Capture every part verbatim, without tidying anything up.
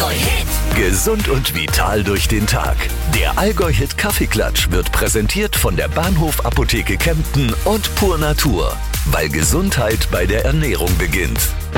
Allgäu-Hit. Gesund und vital durch den Tag. Der Allgäu-Hit Kaffeeklatsch wird präsentiert von der Bahnhof Apotheke Kempten und Pur Natur. Weil Gesundheit bei der Ernährung beginnt.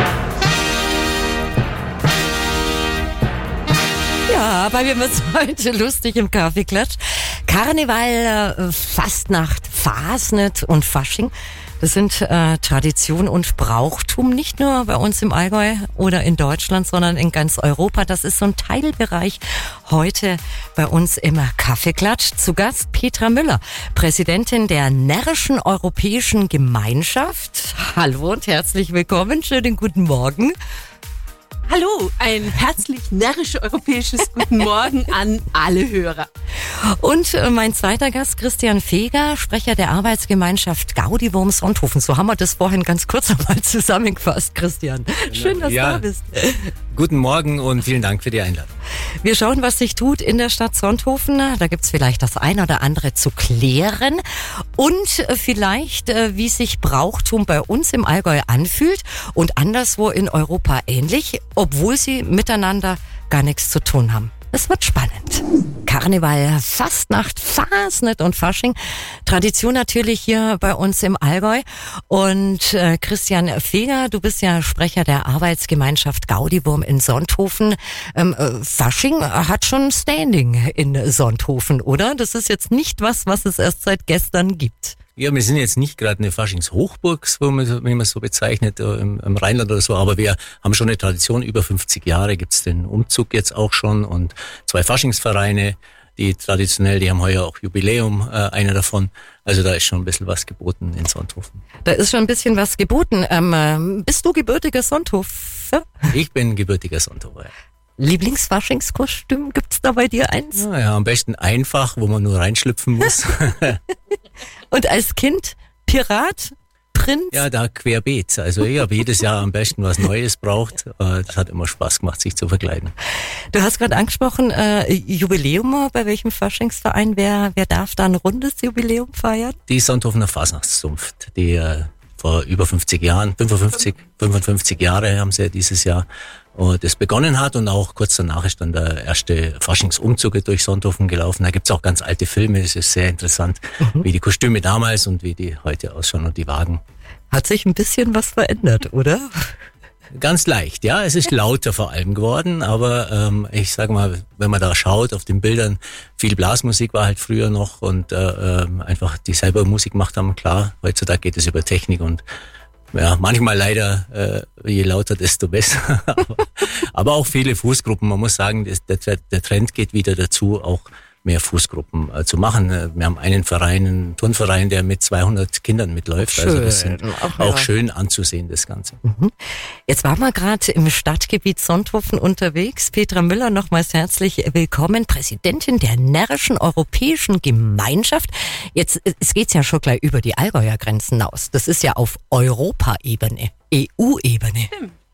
Ja, bei mir wird's heute lustig im Kaffeeklatsch. Karneval, Fastnacht, Fasnet und Fasching. Das sind äh, Tradition und Brauchtum, nicht nur bei uns im Allgäu oder in Deutschland, sondern in ganz Europa. Das ist so ein Teilbereich heute bei uns im Kaffeeklatsch. Zu Gast Petra Müller, Präsidentin der Närrischen Europäischen Gemeinschaft. Hallo und herzlich willkommen. Schönen guten Morgen. Hallo, ein herzlich närrisch europäisches Guten Morgen an alle Hörer. Und äh, mein zweiter Gast, Christian Feger, Sprecher der Arbeitsgemeinschaft Gaudiwurm Sonthofen. So haben wir das vorhin ganz kurz einmal zusammengefasst, Christian. Schön, dass ja, du da bist. Guten Morgen und vielen Dank für die Einladung. Wir schauen, was sich tut in der Stadt Sonthofen. Da gibt's vielleicht das ein oder andere zu klären. Und äh, vielleicht, äh, wie sich Brauchtum bei uns im Allgäu anfühlt und anderswo in Europa ähnlich, obwohl sie miteinander gar nichts zu tun haben. Es wird spannend. Karneval, Fastnacht, Fasnet und Fasching. Tradition natürlich hier bei uns im Allgäu. Und äh, Christian Feger, du bist ja Sprecher der Arbeitsgemeinschaft Gaudiwurm in Sonthofen. Ähm, äh, Fasching hat schon Standing in Sonthofen, oder? Das ist jetzt nicht was, was es erst seit gestern gibt. Ja, wir sind jetzt nicht gerade eine Faschingshochburg, wie man es so bezeichnet, im, im Rheinland oder so, aber wir haben schon eine Tradition, über fünfzig Jahre gibt's den Umzug jetzt auch schon und zwei Faschingsvereine, die traditionell, die haben heuer auch Jubiläum, äh, einer davon. Also da ist schon ein bisschen was geboten in Sonthofen. Da ist schon ein bisschen was geboten. Ähm, bist du gebürtiger Sonthofer? Ich bin gebürtiger Sonthofer. Lieblingsfaschingskostüm, gibt's da bei dir eins? Ja, ja, am besten einfach, wo man nur reinschlüpfen muss. Und als Kind Pirat, Prinz? Ja, da querbeet. Also ich habe jedes Jahr am besten was Neues braucht. Das hat immer Spaß gemacht, sich zu verkleiden. Du hast gerade angesprochen, äh, Jubiläum, bei welchem Faschingsverein? Wer, wer darf da ein rundes Jubiläum feiern? Die Sonthofener Fasnachtszunft, die äh, vor über fünfzig Jahren, fünfundfünfzig, fünfundfünfzig Jahre haben sie dieses Jahr äh, das begonnen hat und auch kurz danach ist dann der erste Faschingsumzug durch Sonthofen gelaufen. Da gibt's auch ganz alte Filme, es ist sehr interessant, mhm. wie die Kostüme damals und wie die heute ausschauen und die Wagen. Hat sich ein bisschen was verändert, oder? Ganz leicht, ja. Es ist lauter vor allem geworden, aber ähm, ich sag mal, wenn man da schaut auf den Bildern, viel Blasmusik war halt früher noch und äh, äh, einfach die selber Musik gemacht haben, klar, heutzutage geht es über Technik und ja, manchmal leider, äh, je lauter, desto besser. aber, aber auch viele Fußgruppen. Man muss sagen, der, der Trend geht wieder dazu, auch mehr Fußgruppen äh, zu machen. Wir haben einen Verein, einen Turnverein, der mit zweihundert Kindern mitläuft. Schön. Also das sind auch, auch ja. schön anzusehen, das Ganze. Mhm. Jetzt waren wir gerade im Stadtgebiet Sonthofen unterwegs. Petra Müller, nochmals herzlich willkommen, Präsidentin der Närrischen Europäischen Gemeinschaft. Jetzt es geht's ja schon gleich über die Allgäuer Grenzen aus. Das ist ja auf Europaebene, E U-Ebene.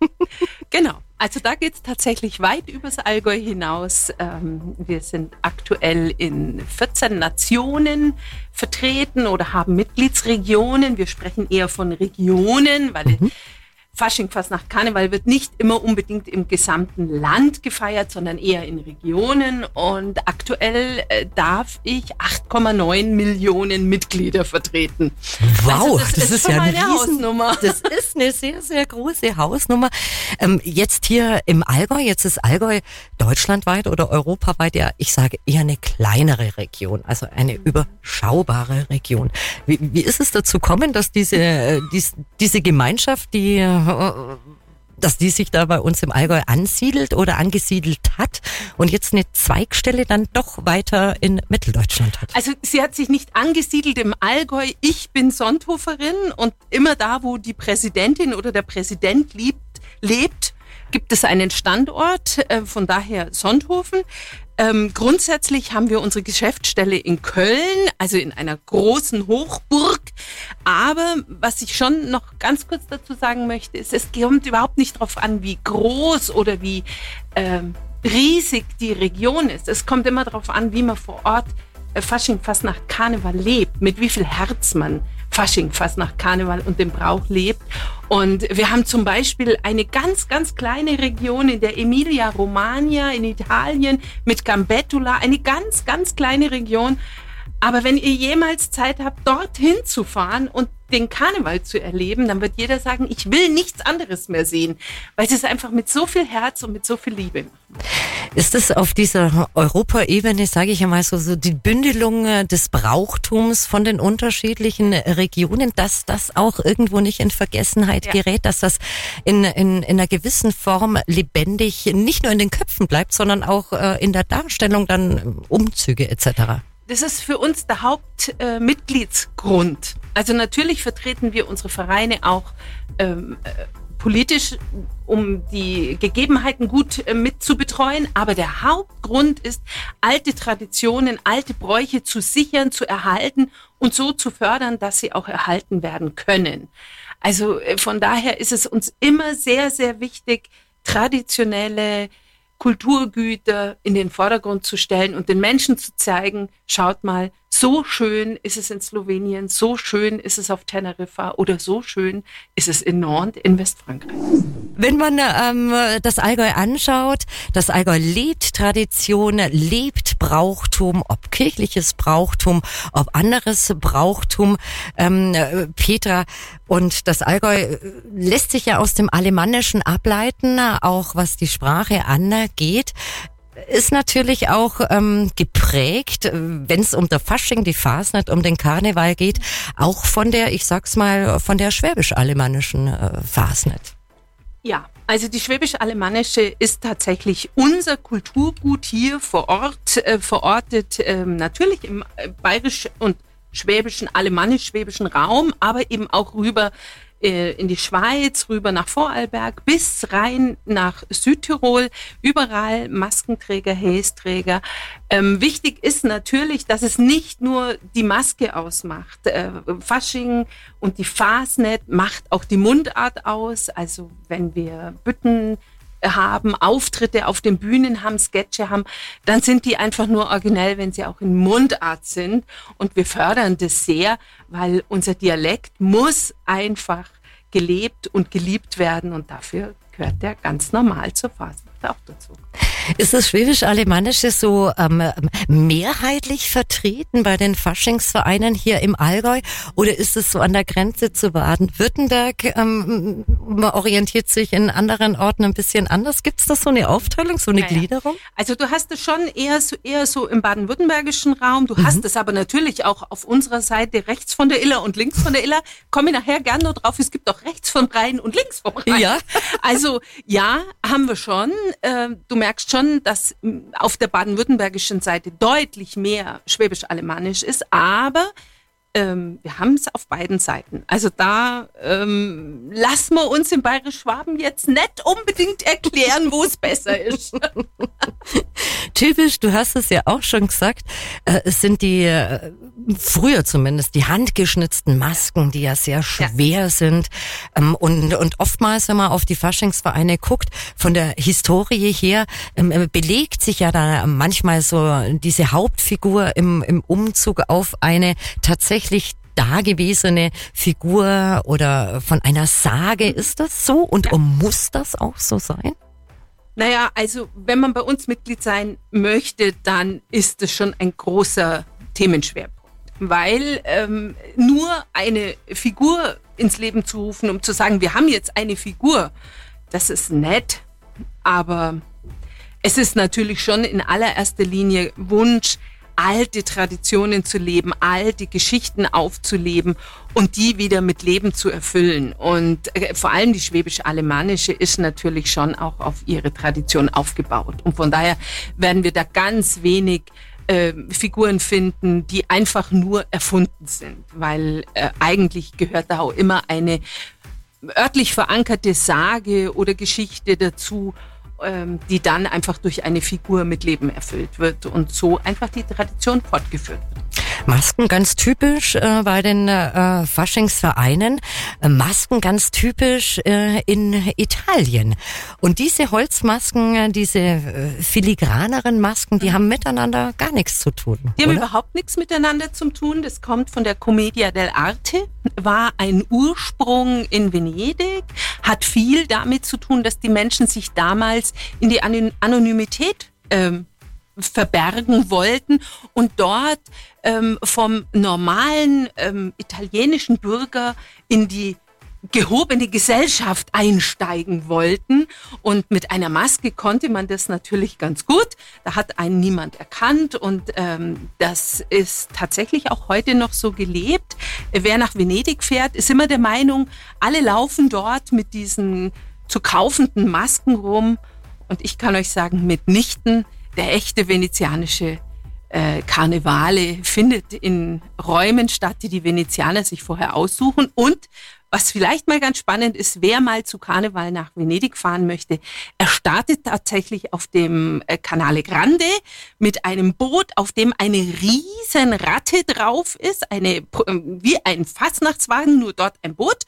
Genau. Also da geht es tatsächlich weit übers Allgäu hinaus. Ähm, wir sind aktuell in vierzehn Nationen vertreten oder haben Mitgliedsregionen. Wir sprechen eher von Regionen, weil mhm. Fasching, Fastnacht, Karneval wird nicht immer unbedingt im gesamten Land gefeiert, sondern eher in Regionen. Und aktuell äh, darf ich acht Komma neun Millionen Mitglieder vertreten. Wow, also das, das ist, ist schon ja mal eine eine Riesen, Hausnummer. Das ist eine sehr, sehr große Hausnummer. Ähm, jetzt hier im Allgäu, jetzt ist Allgäu deutschlandweit oder europaweit ja, ich sage eher eine kleinere Region, also eine überschaubare Region. Wie, wie ist es dazu gekommen, dass diese, äh, dies, diese Gemeinschaft, die äh, dass die sich da bei uns im Allgäu ansiedelt oder angesiedelt hat und jetzt eine Zweigstelle dann doch weiter in Mitteldeutschland hat? Also sie hat sich nicht angesiedelt im Allgäu. Ich bin Sonthoferin und immer da, wo die Präsidentin oder der Präsident lebt, lebt gibt es einen Standort, äh, von daher Sonthofen. Ähm, grundsätzlich haben wir unsere Geschäftsstelle in Köln, also in einer großen Hochburg. Aber was ich schon noch ganz kurz dazu sagen möchte, ist, es kommt überhaupt nicht darauf an, wie groß oder wie ähm, riesig die Region ist. Es kommt immer darauf an, wie man vor Ort äh, Fasching, Fastnacht, Karneval lebt, mit wie viel Herz man Fasching, Fasnacht, Karneval und dem Brauch lebt. Und wir haben zum Beispiel eine ganz, ganz kleine Region in der Emilia-Romagna in Italien mit Gambettola, eine ganz, ganz kleine Region. Aber wenn ihr jemals Zeit habt, dorthin zu fahren und den Karneval zu erleben, dann wird jeder sagen, ich will nichts anderes mehr sehen, weil sie es einfach mit so viel Herz und mit so viel Liebe machen. Ist es auf dieser Europaebene, sage ich einmal so, so die Bündelung des Brauchtums von den unterschiedlichen Regionen, dass das auch irgendwo nicht in Vergessenheit ja. gerät, dass das in, in, in einer gewissen Form lebendig nicht nur in den Köpfen bleibt, sondern auch äh, in der Darstellung dann Umzüge et cetera? Das ist für uns der Hauptmitgliedsgrund. Äh, also natürlich vertreten wir unsere Vereine auch ähm, äh, politisch, um die Gegebenheiten gut äh, mitzubetreuen. Aber der Hauptgrund ist, alte Traditionen, alte Bräuche zu sichern, zu erhalten und so zu fördern, dass sie auch erhalten werden können. Also äh, von daher ist es uns immer sehr, sehr wichtig, traditionelle Kulturgüter in den Vordergrund zu stellen und den Menschen zu zeigen, schaut mal, so schön ist es in Slowenien, so schön ist es auf Teneriffa oder so schön ist es in Nantes in Westfrankreich. Wenn man ähm, das Allgäu anschaut, das Allgäu lebt Tradition, lebt Brauchtum, ob kirchliches Brauchtum, ob anderes Brauchtum, ähm, Petra, und das Allgäu lässt sich ja aus dem Alemannischen ableiten, auch was die Sprache angeht. Ist natürlich auch ähm, geprägt, wenn es um der Fasching, die Fasnacht, um den Karneval geht, auch von der, ich sag's mal, von der schwäbisch-alemannischen äh, Fasnacht. Ja, also die schwäbisch-alemannische ist tatsächlich unser Kulturgut hier vor Ort, äh, verortet, äh, natürlich im äh, bayerisch- und schwäbischen, alemannisch-schwäbischen Raum, aber eben auch rüber in die Schweiz, rüber nach Vorarlberg, bis rein nach Südtirol, überall Maskenträger, Hästräger. Ähm, wichtig ist natürlich, dass es nicht nur die Maske ausmacht. Äh, Fasching und die Fasnacht macht auch die Mundart aus. Also wenn wir Bütten haben, Auftritte auf den Bühnen haben, Sketche haben, dann sind die einfach nur originell, wenn sie auch in Mundart sind. Und wir fördern das sehr, weil unser Dialekt muss einfach gelebt und geliebt werden und dafür gehört der ganz normal zur Fasnacht auch dazu. Ist das Schwäbisch-Alemannische so ähm, mehrheitlich vertreten bei den Faschingsvereinen hier im Allgäu oder ist es so an der Grenze zu Baden-Württemberg? Ähm, man orientiert sich in anderen Orten ein bisschen anders. Gibt es da so eine Aufteilung, so eine naja. Gliederung? Also du hast es schon eher so, eher so im baden-württembergischen Raum. Du mhm. hast es aber natürlich auch auf unserer Seite rechts von der Iller und links von der Iller. Komme ich nachher gerne noch drauf. Es gibt auch rechts vom Rhein und links vom Rhein. Ja. Also ja, haben wir schon. Du merkst schon, dass auf der baden-württembergischen Seite deutlich mehr schwäbisch-alemannisch ist, aber ähm, wir haben es auf beiden Seiten. Also da ähm, lassen wir uns in Bayerisch-Schwaben jetzt nicht unbedingt erklären, wo es besser ist. Typisch, du hast es ja auch schon gesagt, äh, es sind die, äh, früher zumindest, die handgeschnitzten Masken, die ja sehr schwer ja. sind. Ähm, und, und oftmals, wenn man auf die Faschingsvereine guckt, von der Historie her, ähm, belegt sich ja da manchmal so diese Hauptfigur im, im Umzug auf eine tatsächlich dagewesene Figur oder von einer Sage. Ist das so? Und ja. muss das auch so sein? Naja, also wenn man bei uns Mitglied sein möchte, dann ist es schon ein großer Themenschwerpunkt. Weil ähm, nur eine Figur ins Leben zu rufen, um zu sagen, wir haben jetzt eine Figur, das ist nett, aber es ist natürlich schon in allererster Linie Wunsch, alte Traditionen zu leben, alte Geschichten aufzuleben und die wieder mit Leben zu erfüllen. Und äh, vor allem die schwäbisch-alemannische ist natürlich schon auch auf ihre Tradition aufgebaut. Und von daher werden wir da ganz wenig äh, Figuren finden, die einfach nur erfunden sind, weil äh, eigentlich gehört da auch immer eine örtlich verankerte Sage oder Geschichte dazu, die dann einfach durch eine Figur mit Leben erfüllt wird und so einfach die Tradition fortgeführt wird. Masken ganz typisch äh, bei den äh, Faschingsvereinen, äh, Masken ganz typisch äh, in Italien. Und diese Holzmasken, äh, diese äh, filigraneren Masken, die haben miteinander gar nichts zu tun. Die haben oder? überhaupt nichts miteinander zu tun. Das kommt von der Commedia dell'arte, war ein Ursprung in Venedig, hat viel damit zu tun, dass die Menschen sich damals in die An- Anonymität ähm, verbergen wollten und dort ähm, vom normalen ähm, italienischen Bürger in die gehobene Gesellschaft einsteigen wollten. Und mit einer Maske konnte man das natürlich ganz gut. Da hat einen niemand erkannt und ähm, das ist tatsächlich auch heute noch so gelebt. Wer nach Venedig fährt, ist immer der Meinung, alle laufen dort mit diesen zu kaufenden Masken rum. Und ich kann euch sagen, mitnichten. Der echte venezianische äh, Karnevale findet in Räumen statt, die die Venezianer sich vorher aussuchen. Und was vielleicht mal ganz spannend ist, wer mal zu Karneval nach Venedig fahren möchte, er startet tatsächlich auf dem äh, Canale Grande mit einem Boot, auf dem eine riesen Ratte drauf ist, eine äh, wie ein Fastnachtswagen, nur dort ein Boot.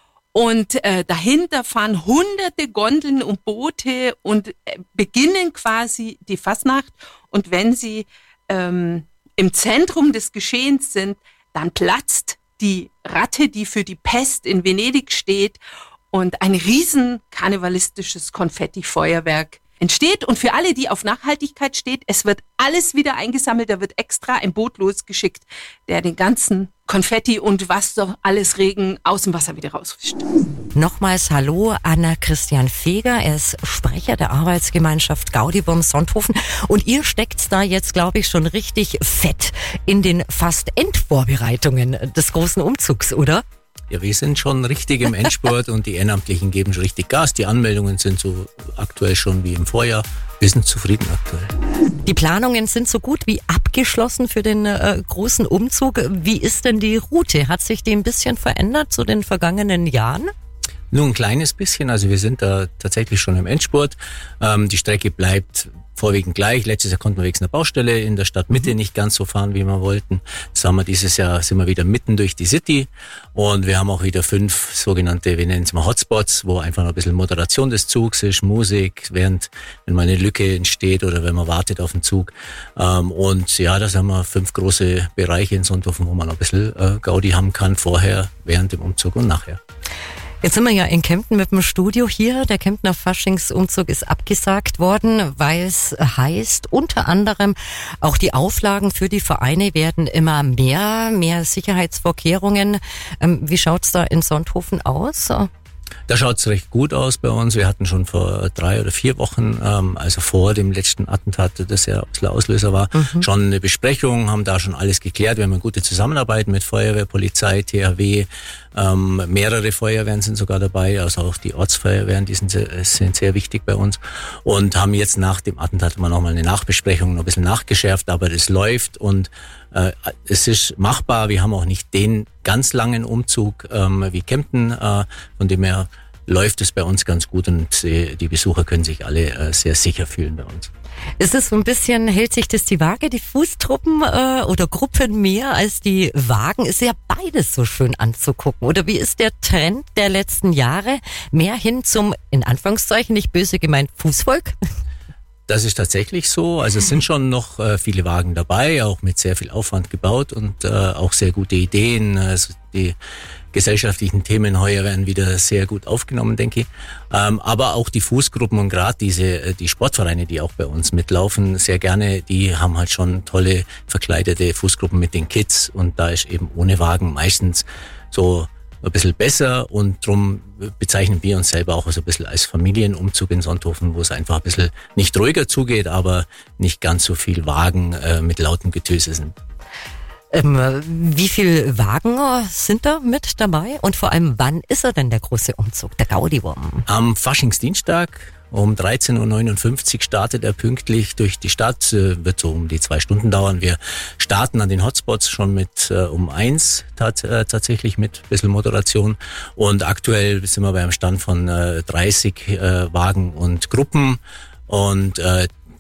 Und äh, dahinter fahren hunderte Gondeln und Boote und äh, beginnen quasi die Fastnacht. Und wenn sie ähm, im Zentrum des Geschehens sind, dann platzt die Ratte, die für die Pest in Venedig steht, und ein riesen karnevalistisches Konfetti-Feuerwerk entsteht. Und für alle, die auf Nachhaltigkeit steht, es wird alles wieder eingesammelt, da wird extra ein Boot losgeschickt, der den ganzen Konfetti und was so alles Regen aus dem Wasser wieder rausfischt. Nochmals Hallo an Christian Feger, er ist Sprecher der Arbeitsgemeinschaft Gaudibom Sonthofen und ihr steckt da jetzt, glaube ich, schon richtig fett in den fast Endvorbereitungen des großen Umzugs, oder? Ja, wir sind schon richtig im Endspurt und die Ehrenamtlichen geben schon richtig Gas. Die Anmeldungen sind so aktuell schon wie im Vorjahr. Wir sind zufrieden aktuell. Die Planungen sind so gut wie abgeschlossen für den äh, großen Umzug. Wie ist denn die Route? Hat sich die ein bisschen verändert zu den vergangenen Jahren? Nur ein kleines bisschen. Also wir sind da tatsächlich schon im Endspurt. Ähm, die Strecke bleibt vorwiegend gleich. Letztes Jahr konnten wir wegen einer Baustelle in der Stadtmitte nicht ganz so fahren, wie wir wollten. Das haben wir dieses Jahr, sind wir wieder mitten durch die City und wir haben auch wieder fünf sogenannte, wir nennen es mal Hotspots, wo einfach noch ein bisschen Moderation des Zugs ist, Musik, während, wenn mal eine Lücke entsteht oder wenn man wartet auf den Zug. Und ja, da haben wir fünf große Bereiche in Sonthofen, wo man noch ein bisschen Gaudi haben kann, vorher, während dem Umzug und nachher. Jetzt sind wir ja in Kempten mit dem Studio hier. Der Kemptener Faschingsumzug ist abgesagt worden, weil es heißt, unter anderem auch die Auflagen für die Vereine werden immer mehr, mehr Sicherheitsvorkehrungen. Wie schaut's da in Sonthofen aus? Da schaut's recht gut aus bei uns. Wir hatten schon vor drei oder vier Wochen, ähm, also vor dem letzten Attentat, das ja ein bisschen Auslöser war, mhm. schon eine Besprechung, haben da schon alles geklärt. Wir haben eine gute Zusammenarbeit mit Feuerwehr, Polizei, T H W. Ähm, mehrere Feuerwehren sind sogar dabei, also auch die Ortsfeuerwehren, die sind sehr, sind sehr wichtig bei uns. Und haben jetzt nach dem Attentat mal nochmal eine Nachbesprechung, noch ein bisschen nachgeschärft, aber das läuft und äh, es ist machbar. Wir haben auch nicht den ganz langen Umzug ähm, wie Kempten, äh, von dem her läuft es bei uns ganz gut und äh, die Besucher können sich alle äh, sehr sicher fühlen bei uns. Ist es so ein bisschen, hält sich das die Waage, die Fußtruppen äh, oder Gruppen mehr als die Wagen? Ist ja beides so schön anzugucken. Oder wie ist der Trend der letzten Jahre? Mehr hin zum, in Anführungszeichen, nicht böse gemeint, Fußvolk? Das ist tatsächlich so. Also es sind schon noch äh, viele Wagen dabei, auch mit sehr viel Aufwand gebaut und äh, auch sehr gute Ideen. Also die gesellschaftlichen Themen heuer werden wieder sehr gut aufgenommen, denke ich. Ähm, aber auch die Fußgruppen und gerade diese die Sportvereine, die auch bei uns mitlaufen, sehr gerne, die haben halt schon tolle verkleidete Fußgruppen mit den Kids und da ist eben ohne Wagen meistens so ein bisschen besser und drum bezeichnen wir uns selber auch so ein bisschen als Familienumzug in Sonthofen, wo es einfach ein bisschen nicht ruhiger zugeht, aber nicht ganz so viel Wagen äh, mit lautem Getöse sind. Ähm, wie viel Wagen sind da mit dabei und vor allem, wann ist er denn der große Umzug, der Gaudibom? Am Faschingsdienstag um dreizehn Uhr neunundfünfzig startet er pünktlich durch die Stadt, äh, wird so um die zwei Stunden dauern. Wir starten an den Hotspots schon mit äh, um eins tat, äh, tatsächlich mit ein bisschen Moderation und aktuell sind wir bei einem Stand von äh, dreißig äh, Wagen und Gruppen und äh,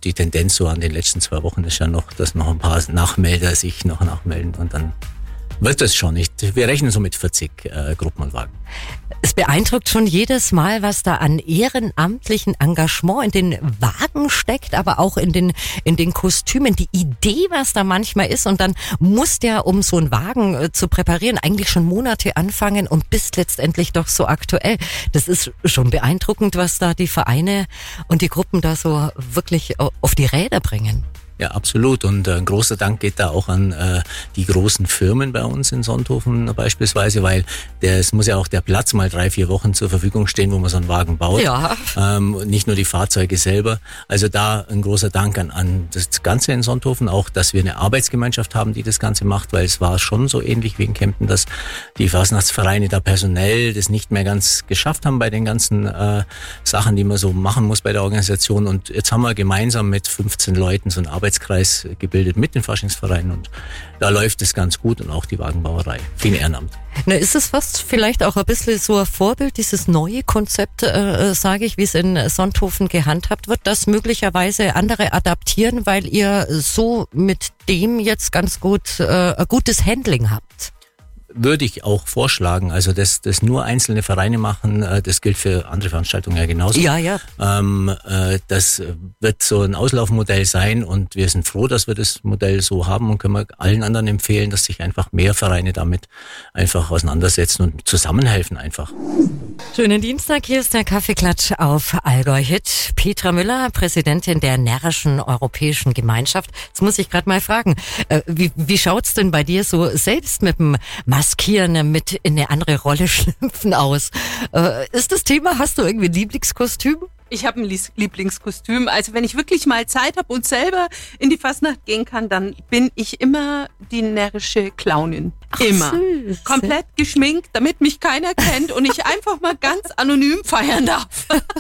die Tendenz so an den letzten zwei Wochen ist ja noch, dass noch ein paar Nachmelder sich noch nachmelden und dann wird es schon nicht. Wir rechnen so mit vierzig äh, Gruppen und Wagen. Es beeindruckt schon jedes Mal, was da an ehrenamtlichen Engagement in den Wagen steckt, aber auch in den in den Kostümen. Die Idee, was da manchmal ist, und dann muss der, um so einen Wagen äh, zu präparieren, eigentlich schon Monate anfangen und bist letztendlich doch so aktuell. Das ist schon beeindruckend, was da die Vereine und die Gruppen da so wirklich auf die Räder bringen. Ja, absolut. Und äh, ein großer Dank geht da auch an äh, die großen Firmen bei uns in Sonthofen beispielsweise, weil der, es muss ja auch der Platz mal drei, vier Wochen zur Verfügung stehen, wo man so einen Wagen baut. Ja. Ähm, nicht nur die Fahrzeuge selber. Also da ein großer Dank an, an das Ganze in Sonthofen, auch, dass wir eine Arbeitsgemeinschaft haben, die das Ganze macht, weil es war schon so ähnlich wie in Kempten, dass die Fasnachtsvereine da personell das nicht mehr ganz geschafft haben bei den ganzen äh, Sachen, die man so machen muss bei der Organisation. Und jetzt haben wir gemeinsam mit fünfzehn Leuten so ein Arbeitskreis gebildet mit den Faschingsvereinen und da läuft es ganz gut und auch die Wagenbauerei. Viel Ehrenamt. Na, ist es fast vielleicht auch ein bisschen so ein Vorbild, dieses neue Konzept, äh, sage ich, wie es in Sonthofen gehandhabt wird, das möglicherweise andere adaptieren, weil ihr so mit dem jetzt ganz gut, äh, ein gutes Handling habt? Würde ich auch vorschlagen, also dass das nur einzelne Vereine machen, das gilt für andere Veranstaltungen ja genauso. Ja, ja. Ähm, das wird so ein Auslaufmodell sein und wir sind froh, dass wir das Modell so haben und können wir allen anderen empfehlen, dass sich einfach mehr Vereine damit einfach auseinandersetzen und zusammenhelfen einfach. Schönen Dienstag, hier ist der Kaffeeklatsch auf Allgäu Hit. Petra Müller, Präsidentin der Närrischen Europäischen Gemeinschaft. Jetzt muss ich gerade mal fragen, äh, wie, wie schaut's denn bei dir so selbst mit dem Maskieren, mit in eine andere Rolle schlüpfen aus? Äh, ist das Thema, hast du irgendwie ein Lieblingskostüm? Ich habe ein Lieblingskostüm. Also wenn ich wirklich mal Zeit habe und selber in die Fastnacht gehen kann, dann bin ich immer die närrische Clownin. Ach, immer. süß. Komplett geschminkt, damit mich keiner kennt und ich einfach mal ganz anonym feiern darf.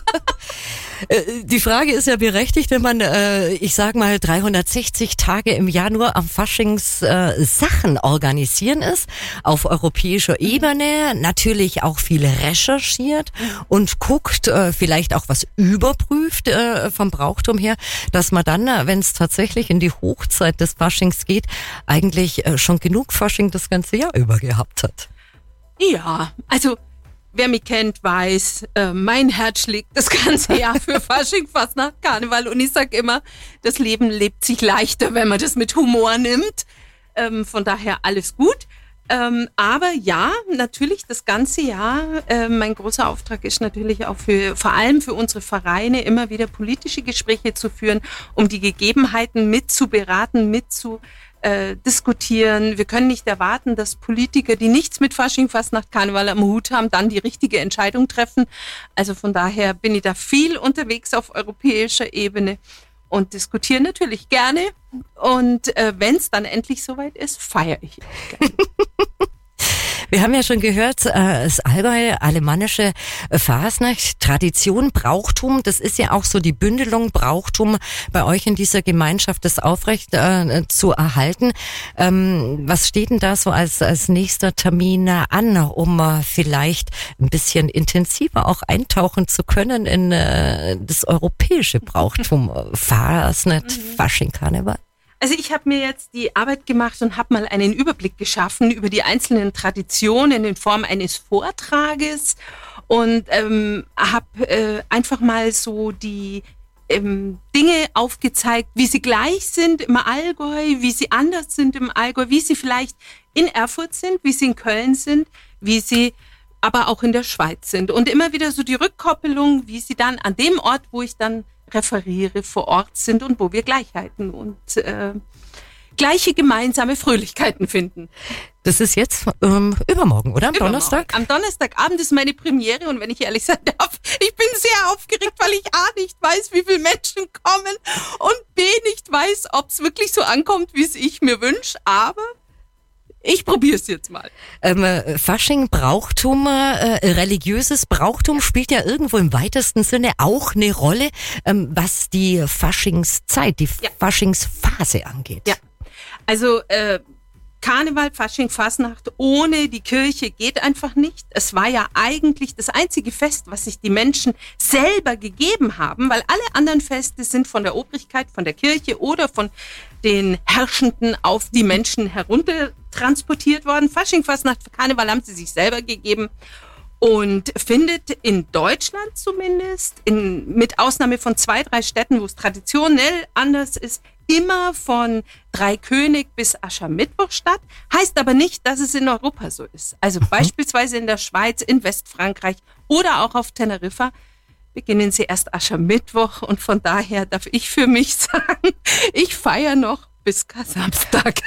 Die Frage ist ja berechtigt, wenn man, äh, ich sag mal, dreihundertsechzig Tage im Jahr nur am Faschings äh, Sachen organisieren ist, auf europäischer Ebene, natürlich auch viel recherchiert und guckt, äh, vielleicht auch was überprüft äh, vom Brauchtum her, dass man dann, wenn es tatsächlich in die Hochzeit des Faschings geht, eigentlich äh, schon genug Fasching das ganze Jahr über gehabt hat. Ja, also wer mich kennt, weiß, äh, mein Herz schlägt das ganze Jahr für Fasching, Fastnacht, Karneval. Und ich sag immer, das Leben lebt sich leichter, wenn man das mit Humor nimmt. Ähm, von daher alles gut. Ähm, aber ja, natürlich das ganze Jahr. Äh, mein großer Auftrag ist natürlich auch für, vor allem für unsere Vereine, immer wieder politische Gespräche zu führen, um die Gegebenheiten mitzuberaten, mitzu Äh, diskutieren. Wir können nicht erwarten, dass Politiker, die nichts mit Fasching, Fastnacht, Karneval am Hut haben, dann die richtige Entscheidung treffen. Also von daher bin ich da viel unterwegs auf europäischer Ebene und diskutiere natürlich gerne. Und äh, wenn es dann endlich soweit ist, feiere ich gerne. Wir haben ja schon gehört, äh, das Allgäu, alemannische Fasnacht, Tradition, Brauchtum, das ist ja auch so die Bündelung Brauchtum bei euch in dieser Gemeinschaft, das aufrecht äh, zu erhalten. Ähm, was steht denn da so als, als nächster Termin an, um äh, vielleicht ein bisschen intensiver auch eintauchen zu können in äh, das europäische Brauchtum, Fasnacht, Fasching, Karneval? Also ich habe mir jetzt die Arbeit gemacht und habe mal einen Überblick geschaffen über die einzelnen Traditionen in Form eines Vortrages und ähm, habe äh, einfach mal so die ähm, Dinge aufgezeigt, wie sie gleich sind im Allgäu, wie sie anders sind im Allgäu, wie sie vielleicht in Erfurt sind, wie sie in Köln sind, wie sie aber auch in der Schweiz sind. Und immer wieder so die Rückkoppelung, wie sie dann an dem Ort, wo ich dann referiere, vor Ort sind und wo wir Gleichheiten und äh, gleiche gemeinsame Fröhlichkeiten finden. Das ist jetzt ähm, übermorgen, oder? Am übermorgen. Donnerstag? Am Donnerstagabend ist meine Premiere und wenn ich ehrlich sein darf, ich bin sehr aufgeregt, weil ich A nicht weiß, wie viele Menschen kommen und B nicht weiß, ob es wirklich so ankommt, wie es ich mir wünsche, aber ich probiere es jetzt mal. Ähm, Fasching, Brauchtum, äh, religiöses Brauchtum spielt ja irgendwo im weitesten Sinne auch eine Rolle, ähm, was die Faschingszeit, die ja. Faschingsphase angeht. Ja, also äh, Karneval, Fasching, Fasnacht ohne die Kirche geht einfach nicht. Es war ja eigentlich das einzige Fest, was sich die Menschen selber gegeben haben, weil alle anderen Feste sind von der Obrigkeit, von der Kirche oder von den Herrschenden auf die Menschen herunter transportiert worden. Fasching, Fasnacht, Karneval haben sie sich selber gegeben und findet in Deutschland zumindest, in, mit Ausnahme von zwei, drei Städten, wo es traditionell anders ist, immer von Dreikönig bis Aschermittwoch statt, heißt aber nicht, dass es in Europa so ist. Also beispielsweise in der Schweiz, in Westfrankreich oder auch auf Teneriffa beginnen sie erst Aschermittwoch und von daher darf ich für mich sagen, ich feiere noch bis Samstag.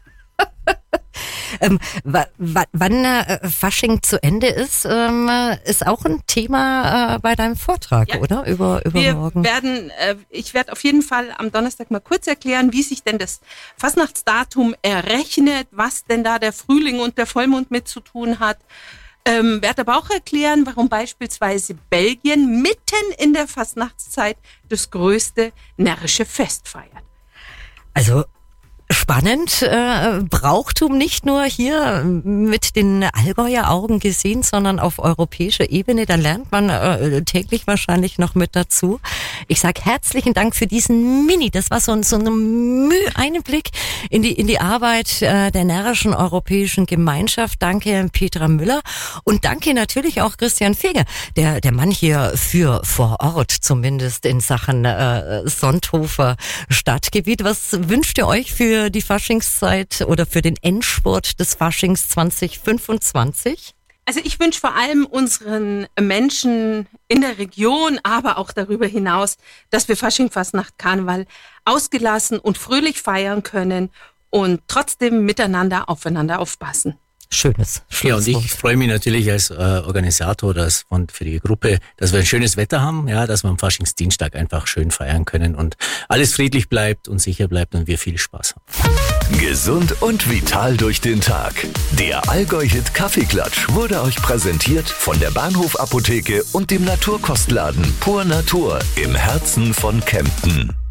Ähm, w- w- wann äh, Fasching zu Ende ist, ähm, ist auch ein Thema äh, bei deinem Vortrag, ja, oder? Über, übermorgen. Wir werden, äh, ich werde auf jeden Fall am Donnerstag mal kurz erklären, wie sich denn das Fasnachtsdatum errechnet, was denn da der Frühling und der Vollmond mit zu tun hat. Ähm, werde aber auch erklären, warum beispielsweise Belgien mitten in der Fasnachtszeit das größte närrische Fest feiert. Also spannend, äh, Brauchtum nicht nur hier mit den Allgäuer Augen gesehen, sondern auf europäischer Ebene. Da lernt man äh, täglich wahrscheinlich noch mit dazu. Ich sage herzlichen Dank für diesen Mini. Das war so, so ein Einblick in die in die Arbeit äh, der närrischen europäischen Gemeinschaft. Danke Petra Müller und danke natürlich auch Christian Feger, der der Mann hier für vor Ort zumindest in Sachen äh, Sonthofer Stadtgebiet. Was wünscht ihr euch für die Faschingszeit oder für den Endspurt des Faschings zwanzig fünfundzwanzig? Also ich wünsche vor allem unseren Menschen in der Region, aber auch darüber hinaus, dass wir Fasching, Fasnacht, Karneval ausgelassen und fröhlich feiern können und trotzdem miteinander aufeinander aufpassen. Schönes Schlusswort. Ja, und ich freue mich natürlich als äh, Organisator dass, und für die Gruppe, dass wir ein schönes Wetter haben, ja, dass wir am Faschingsdienstag einfach schön feiern können und alles friedlich bleibt und sicher bleibt und wir viel Spaß haben. Gesund und vital durch den Tag. Der Allgäu-Hit Kaffeeklatsch wurde euch präsentiert von der Bahnhof Apotheke und dem Naturkostladen Pur Natur im Herzen von Kempten.